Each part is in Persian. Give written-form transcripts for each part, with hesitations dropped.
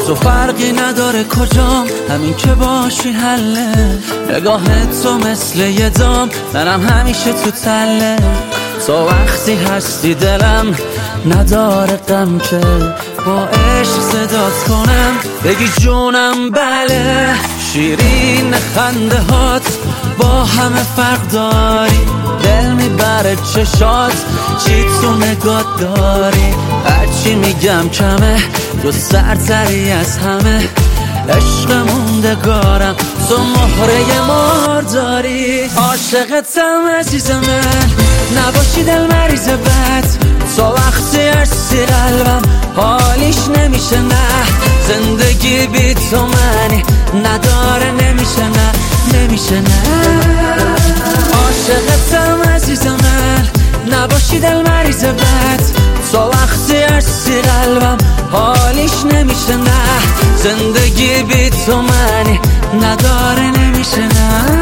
تو فرقی نداره کجام، همین که باشی حله. نگاه تو مثل یه دام، منم همیشه تو تله. تو وقتی هستی دلم نداره غم که با عشق صدات کنم بگی جونم بله. شیرین خنده هات با همه فرق داری، دل میبره چشات چی تو نگات داری. هرچی میگم کمه، تو سرتری از همه. عشق موندگارم، تو مهره مار داری. عاشقتم عزیز من، نباشی دل مریض بد. تو وقتی هستی قلبم حالیش نمیشه نه. زندگی بی تو منی نداره، نمیشه نه، نمیشه نه. عاشقتم عزیز من، نباشی دل مریض بد. تو وقتی هستی قلبم حالیش نمیشه نه. زندگی بی تو منی نداره، نمیشه نه.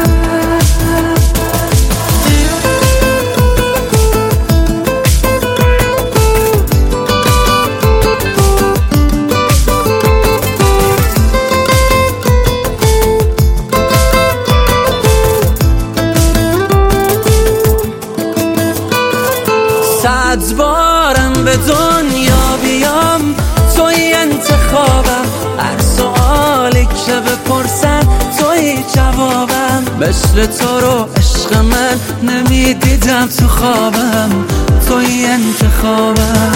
صد بارم به دنیا بیام توی انتخابم. هر سوالی که بپرسن توی جوابم. مثل تو رو عشق من نمیدیدم تو خوابم، توی انتخابم.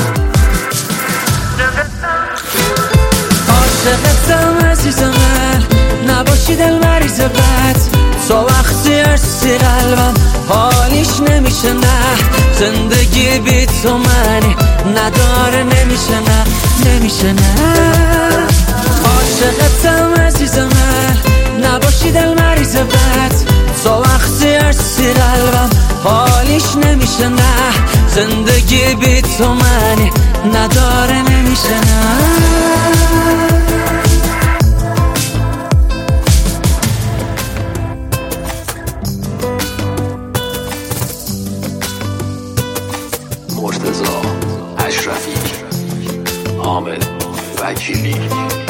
عاشقتم عزیز من، نباشی دل مریض بد. تو وقتی هستی قلبم حالیش نمیشه نه. زندگی بی تو منی نداره، نمیشه نه، نمیشه نه. عاشقتم عزیز من، نباشی دل مریض بد. تو وقتی هستی قلبم حالیش نمیشه نه. زندگی بی تو منی نداره، نمیشه نه. مرتضی اشرفی، حامد وکیلی.